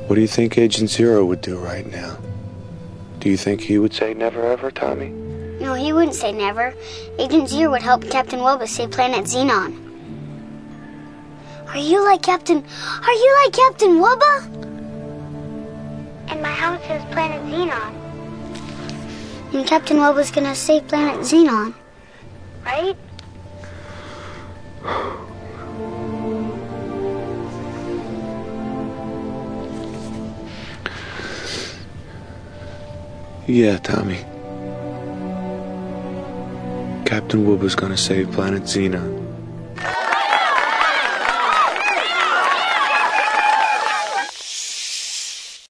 What do you think Agent Zero would do right now? Do you think he would say never ever, Tommy? No, he wouldn't say never. Agent Zero would help Captain Wubba save Planet Xenon. Are you like Captain Wubba? And my house says Planet Xenon. And Captain Wubba's gonna save Planet Xenon, right? Yeah, Tommy. Captain Wubba's gonna save Planet Xenon.